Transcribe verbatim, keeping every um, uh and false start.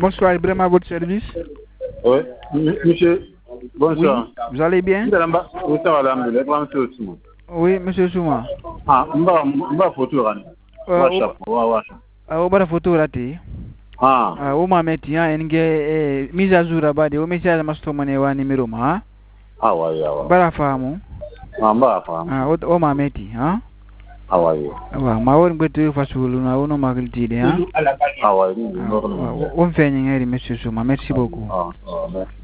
bonsoir, Ibrahim à votre service. Oui, monsieur, bonsoir. Oui, vous allez bien? Oui, monsieur Souma. Ah, on va photo. On va photo raté. Ah, on m'a mis un mise à jour à bas, au message à Mastomane ou un numéro ma. Ah, ouais, ouais. Barafamo. Ah, barafamo. Ah, on m'a mis, hein? Ah, ouais. Ah, ma on peut te faire sur le nom, on m'a dit, hein? Ah, ouais, on fait un monsieur Souma, merci beaucoup. Ah, merci.